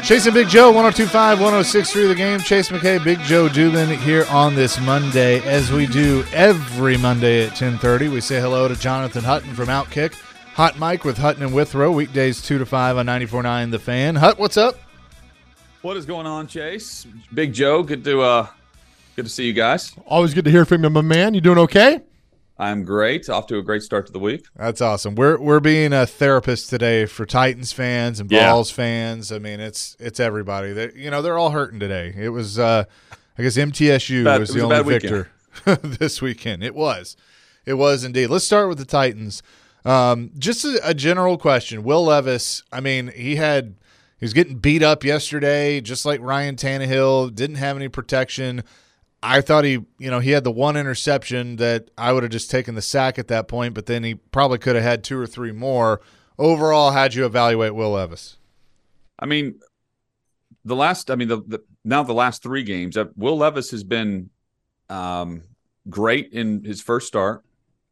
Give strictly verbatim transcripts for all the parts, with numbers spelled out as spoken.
Chase and Big Joe, one oh two point five, one oh six point three The Game. Chase McKay, Big Joe Dubin here on this Monday. As we do every Monday at ten thirty, we say hello to Jonathan Hutton from Outkick. Hot Mike with Hutton and Withrow, weekdays two to five on ninety-four point nine The Fan. Hut, what's up? What is going on, Chase? Big Joe, good to uh, good to see you guys. Always good to hear from you, my man. You doing okay? I'm great. Off to a great start to the week. That's awesome. We're we're being a therapist today for Titans fans and Yeah. Vols fans. I mean, it's it's everybody. They, you know, they're all hurting today. It was, uh, I guess, M T S U Bad- was it the was a only bad victor this weekend. It was, it was indeed. Let's start with the Titans. Um, just a, a general question. Will Levis. I mean, he had he was getting beat up yesterday, just like Ryan Tannehill. Didn't have any protection. I thought he, you know, he had the one interception that I would have just taken the sack at that point, but then he probably could have had two or three more. Overall, how'd you evaluate Will Levis? I mean, the last, I mean, the, the now the last three games, uh, Will Levis has been um, great in his first start.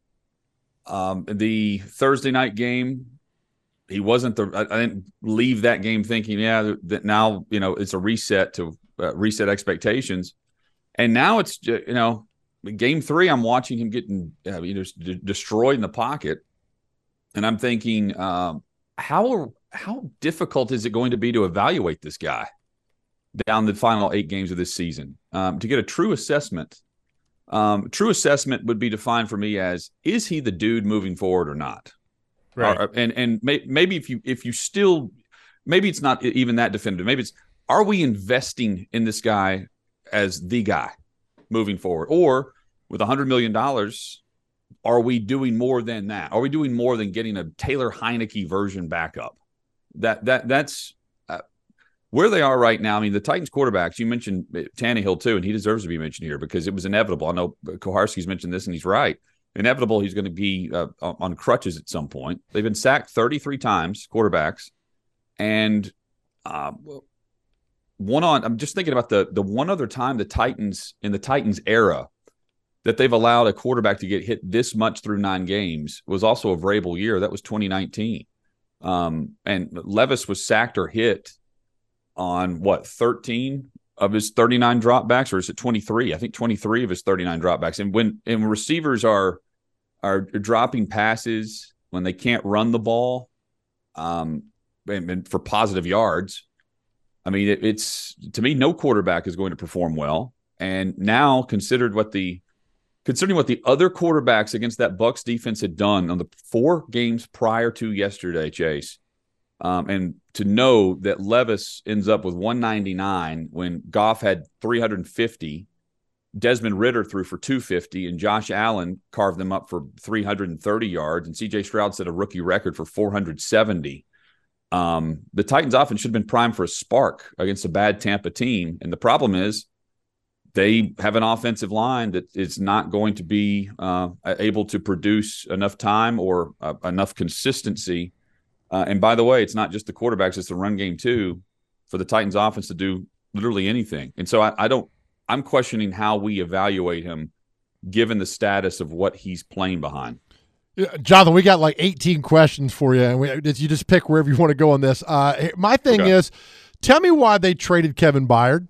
Um, the Thursday night game, he wasn't the. I, I didn't leave that game thinking, yeah, that now you know it's a reset to uh, reset expectations. And now it's, you know, game three, I'm watching him getting uh, you know, d- destroyed in the pocket. And I'm thinking, um, how how difficult is it going to be to evaluate this guy down the final eight games of this season? Um, to get a true assessment, um, true assessment would be defined for me as, is he the dude moving forward or not? Right. Or, and and may, maybe if you if you still, maybe it's not even that definitive. Maybe it's, are we investing in this guy as the guy moving forward? Or with one hundred million dollars, are we doing more than that? Are we doing more than getting a Taylor Heineke version backup? That that That's uh, where they are right now. I mean, the Titans quarterbacks, you mentioned Tannehill too, and he deserves to be mentioned here because it was inevitable. I know Koharski's mentioned this, and he's right. Inevitable he's going to be uh, on crutches at some point. They've been sacked thirty-three times, quarterbacks, and uh, One on, I'm just thinking about the the one other time the Titans in the Titans era that they've allowed a quarterback to get hit this much through nine games was also a Vrabel year. That was twenty nineteen. Um, and Levis was sacked or hit on what, thirteen of his thirty-nine dropbacks, or is it twenty-three? I think twenty-three of his thirty-nine dropbacks. And when and receivers are are dropping passes when they can't run the ball, um, and, and for positive yards. I mean, it, it's to me, no quarterback is going to perform well. And now, considered what the considering what the other quarterbacks against that Bucs defense had done on the four games prior to yesterday, Chase, um, and to know that Levis ends up with one ninety-nine when Goff had three hundred fifty, Desmond Ridder threw for two fifty, and Josh Allen carved them up for three hundred thirty yards, and C J Stroud set a rookie record for four hundred seventy. Um, the Titans offense should have been primed for a spark against a bad Tampa team. And the problem is they have an offensive line that is not going to be uh, able to produce enough time or uh, enough consistency. Uh, and by the way, it's not just the quarterbacks, it's the run game too, for the Titans offense to do literally anything. And so I, I don't, I'm questioning how we evaluate him given the status of what he's playing behind. Jonathan, we got like eighteen questions for you, and we, you just pick wherever you want to go on this. Uh, my thing Okay. is, tell me why they traded Kevin Byard.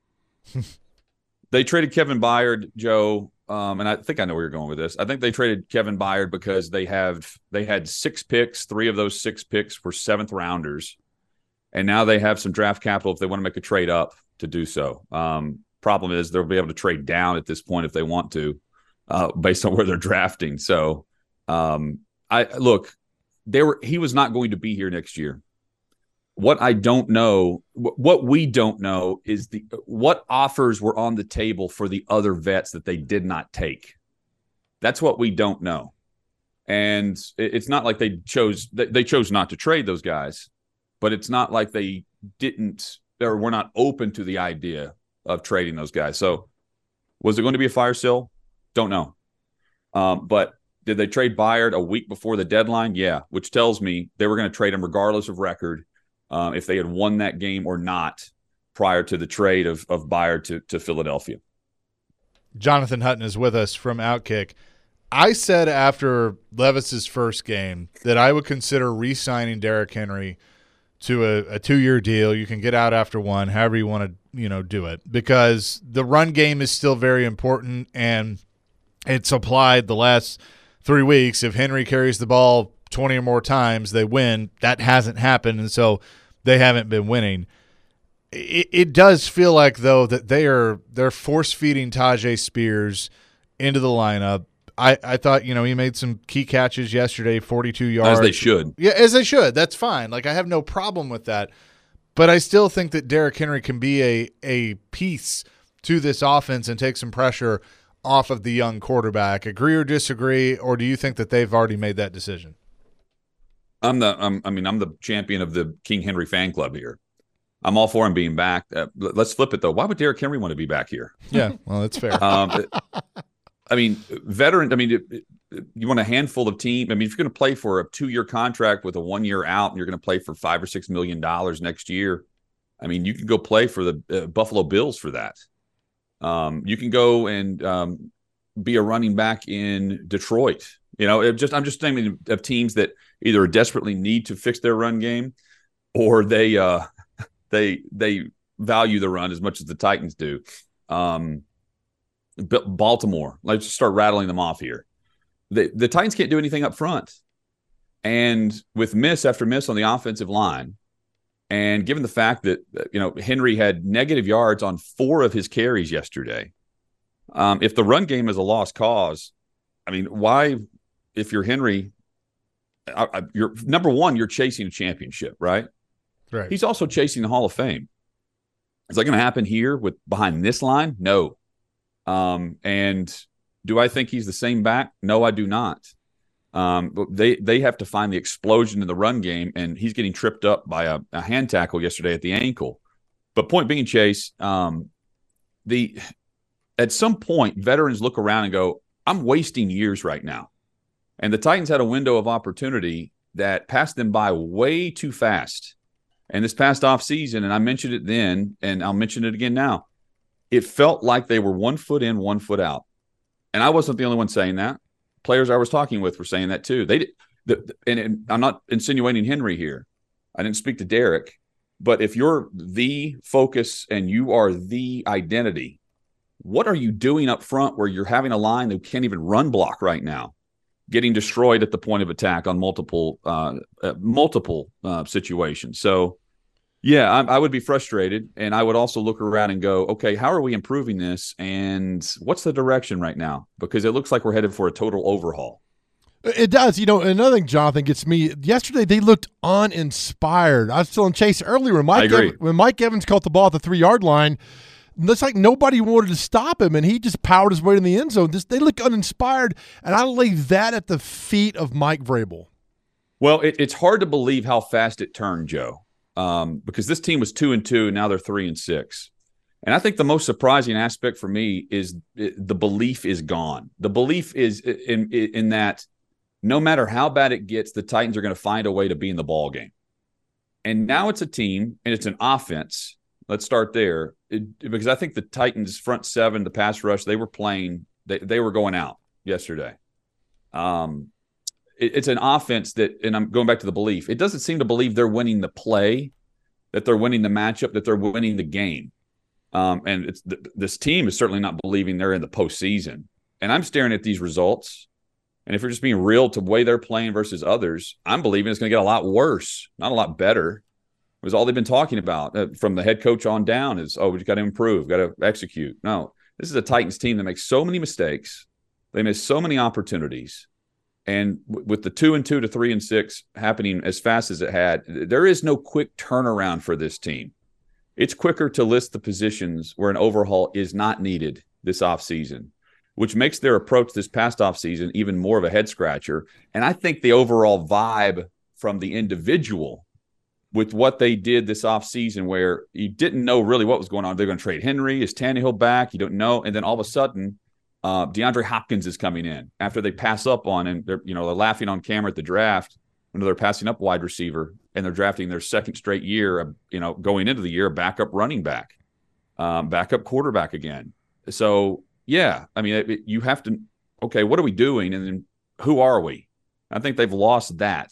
They traded Kevin Byard, Joe, um, and I think I know where you're going with this. I think they traded Kevin Byard because they have they had six picks. Three of those six picks were seventh rounders, and now they have some draft capital if they want to make a trade up to do so. Um, problem is they'll be able to trade down at this point if they want to, uh, based on where they're drafting. So. Um, I look, they were, he was not going to be here next year. What I don't know, what we don't know is the, what offers were on the table for the other vets that they did not take. That's what we don't know. And it's not like they chose, they chose not to trade those guys, but it's not like they didn't, or were not open to the idea of trading those guys. So was it going to be a fire sale? Don't know. Um, but did they trade Byard a week before the deadline? Yeah, which tells me they were going to trade him regardless of record, um, if they had won that game or not prior to the trade of, of Byard to, to Philadelphia. Jonathan Hutton is with us from Outkick. I said after Levis's first game that I would consider re-signing Derrick Henry to a, a two-year deal. You can get out after one, however you want to, you know, do it, because the run game is still very important, and it's applied the last three weeks. If Henry carries the ball twenty or more times, they win. That hasn't happened, and so they haven't been winning. It, it does feel like, though, that they are they're force-feeding Tyjae Spears into the lineup. I, I thought, you know, he made some key catches yesterday, forty-two yards. As they should. Yeah, as they should. That's fine. Like, I have no problem with that. But I still think that Derrick Henry can be a a piece to this offense and take some pressure off of the young quarterback. Agree or disagree, or do you think that they've already made that decision? I'm the I'm, I mean, I'm the champion of the King Henry fan club here. I'm all for him being back. Uh, let's flip it, though. Why would Derrick Henry want to be back here? Yeah, well, that's fair. um, I mean, veteran. I mean, it, it, you want a handful of team. I mean, if you're going to play for a two-year contract with a one-year out, and you're going to play for five or six million dollars next year, I mean, you can go play for the uh, Buffalo Bills for that. Um, you can go and um, be a running back in Detroit. You know, it just I'm just thinking of teams that either desperately need to fix their run game, or they uh, they they value the run as much as the Titans do. Um, Baltimore, let's just start rattling them off here. The, the Titans can't do anything up front. And with miss after miss on the offensive line, and given the fact that, you know, Henry had negative yards on four of his carries yesterday, um, if the run game is a lost cause, I mean, why, if you're Henry, I, I, you're number one, you're chasing a championship, right? Right. He's also chasing the Hall of Fame. Is that going to happen here with behind this line? No. Um, and do I think he's the same back? No, I do not. Um, but they they have to find the explosion in the run game, and he's getting tripped up by a, a hand tackle yesterday at the ankle. But point being, Chase, um, the at some point, veterans look around and go, I'm wasting years right now. And the Titans had a window of opportunity that passed them by way too fast. And this past offseason, and I mentioned it then, and I'll mention it again now, it felt like they were one foot in, one foot out. And I wasn't the only one saying that. Players I was talking with were saying that too. They did, the, and, and I'm not insinuating Henry here. I didn't speak to Derrick. But if you're the focus and you are the identity, what are you doing up front where you're having a line that can't even run block right now, getting destroyed at the point of attack on multiple uh, uh, multiple uh, situations? So, yeah, I, I would be frustrated, and I would also look around and go, okay, how are we improving this, and what's the direction right now? Because it looks like we're headed for a total overhaul. It does. You know, another thing, Jonathan, gets me. Yesterday, they looked uninspired. I was telling Chase earlier, when Mike, Ev- when Mike Evans caught the ball at the three-yard line, it looks like nobody wanted to stop him, and he just powered his way in the end zone. This, they look uninspired, and I lay that at the feet of Mike Vrabel. Well, it, it's hard to believe how fast it turned, Joe. Um, because this team was two and two, and now they're three and six. And I think the most surprising aspect for me is it, the belief is gone. The belief is in, in in that no matter how bad it gets, the Titans are going to find a way to be in the ball game. And now it's a team, and it's an offense. Let's start there, it, because I think the Titans front seven, the pass rush, they were playing. They they were going out yesterday. Um. It's an offense that, and I'm going back to the belief, it doesn't seem to believe they're winning the play, that they're winning the matchup, that they're winning the game. Um, and it's this team is certainly not believing they're in the postseason. And I'm staring at these results. And if you're just being real to the way they're playing versus others, I'm believing it's going to get a lot worse, not a lot better. It was all they've been talking about uh, from the head coach on down is, oh, we've got to improve, got to execute. No, this is a Titans team that makes so many mistakes. They miss so many opportunities. And with the two and two to three and six happening as fast as it had, there is no quick turnaround for this team. It's quicker to list the positions where an overhaul is not needed this offseason, which makes their approach this past offseason even more of a head scratcher. And I think the overall vibe from the individual with what they did this offseason, where you didn't know really what was going on. They're going to trade Henry. Is Tannehill back? You don't know. And then all of a sudden, Uh, DeAndre Hopkins is coming in after they pass up on, and they're, you know, they're laughing on camera at the draft when they're passing up wide receiver, and they're drafting their second straight year, you know, going into the year, a backup running back, um, backup quarterback again. So, yeah, I mean, it, it, you have to, okay, what are we doing? And then who are we? I think they've lost that.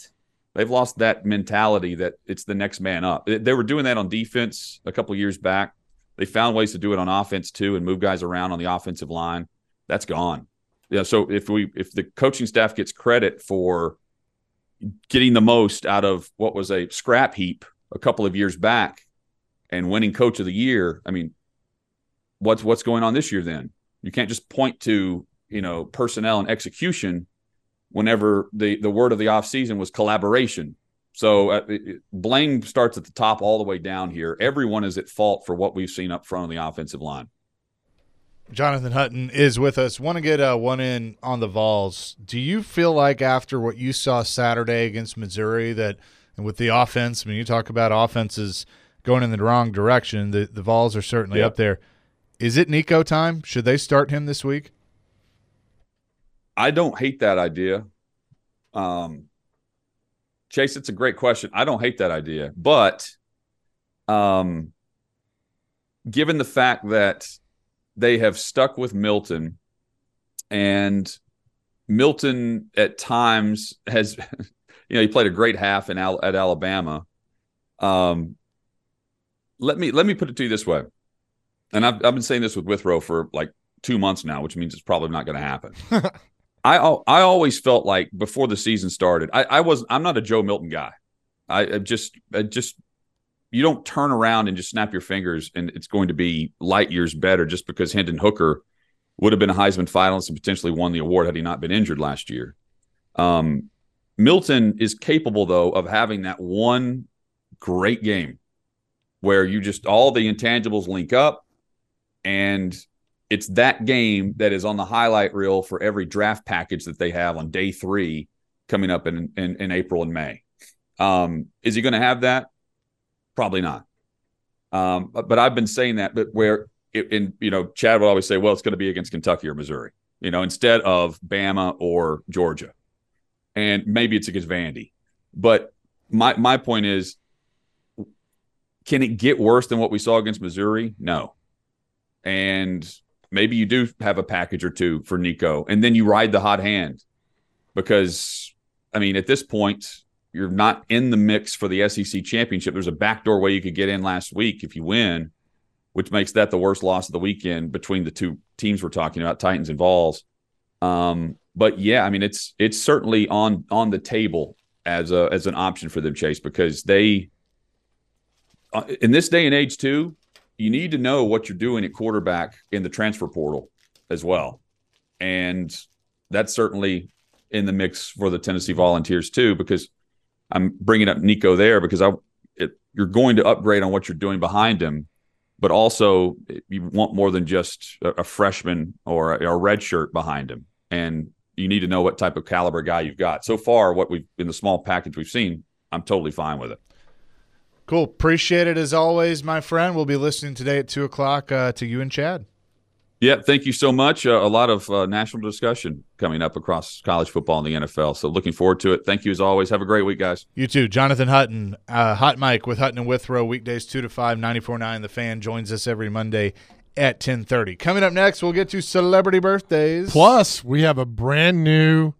They've lost that mentality that it's the next man up. They were doing that on defense a couple of years back. They found ways to do it on offense too and move guys around on the offensive line. That's gone. Yeah. So if we if the coaching staff gets credit for getting the most out of what was a scrap heap a couple of years back and winning coach of the year, I mean, what's what's going on this year then? You can't just point to, you know, personnel and execution whenever the, the word of the offseason was collaboration. So uh, it, blame starts at the top all the way down here. Everyone is at fault for what we've seen up front on the offensive line. Jonathan Hutton is with us. Want to get uh, one in on the Vols. Do you feel like after what you saw Saturday against Missouri that and with the offense, I mean, you talk about offenses going in the wrong direction, the, the Vols are certainly yeah. up there. Is it Nico time? Should they start him this week? I don't hate that idea. Um, Chase, it's a great question. I don't hate that idea. But um, given the fact that they have stuck with Milton, and Milton at times has, you know, he played a great half in Al- at Alabama. Um, let me let me put it to you this way, and I've I've been saying this with Withrow for like two months now, which means it's probably not going to happen. I I always felt like before the season started, I, I was I'm not a Joe Milton guy. I, I just I just. You don't turn around and just snap your fingers and it's going to be light years better just because Hendon Hooker would have been a Heisman finalist and potentially won the award had he not been injured last year. Um, Milton is capable, though, of having that one great game where you just all the intangibles link up, and it's that game that is on the highlight reel for every draft package that they have on day three coming up in, in, in April and May. Um, is he going to have that? Probably not. Um, but, but I've been saying that, but where it, in, you know, Chad would always say, well, it's going to be against Kentucky or Missouri, you know, instead of Bama or Georgia. And maybe it's against Vandy. But my, my point is, can it get worse than what we saw against Missouri? No. And maybe you do have a package or two for Nico, and then you ride the hot hand because, I mean, at this point, you're not in the mix for the S E C championship. There's a backdoor way you could get in last week if you win, which makes that the worst loss of the weekend between the two teams we're talking about, Titans and Vols. Um, but yeah, I mean, it's it's certainly on on the table as a as an option for them, Chase, because they uh, in this day and age too, you need to know what you're doing at quarterback in the transfer portal as well, and that's certainly in the mix for the Tennessee Volunteers too, because I'm bringing up Nico there because I, it, you're going to upgrade on what you're doing behind him, but also you want more than just a, a freshman or a, a red shirt behind him. And you need to know what type of caliber guy you've got. So far, what we've in the small package we've seen, I'm totally fine with it. Cool. Appreciate it as always, my friend. We'll be listening today at two o'clock uh, to you and Chad. Yeah, thank you so much. Uh, a lot of uh, national discussion coming up across college football and the N F L. So looking forward to it. Thank you as always. Have a great week, guys. You too. Jonathan Hutton, uh, Hot Mike with Hutton and Withrow, weekdays two to five, ninety-four point nine The Fan, joins us every Monday at ten thirty. Coming up next, we'll get to celebrity birthdays. Plus, we have a brand new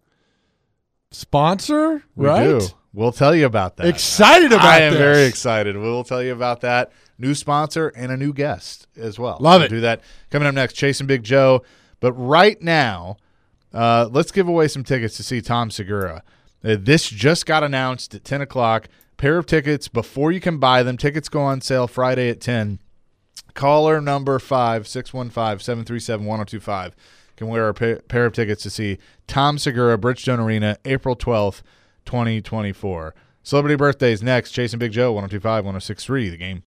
sponsor, we right? do. We'll tell you about that. Excited about I am this. very excited. We'll tell you about that. New sponsor and a new guest as well. Love we'll it. Do that. Coming up next, Chase and Big Joe. But right now, uh, let's give away some tickets to see Tom Segura. Uh, this just got announced at ten o'clock. Pair of tickets before you can buy them. Tickets go on sale Friday at ten. Caller number five, six one five, seven three seven, one oh two five can wear a pa- pair of tickets to see Tom Segura, Bridgestone Arena, April twelfth, twenty twenty-four. Celebrity birthdays next. Chase and Big Joe, one oh two five, one oh six three The Game.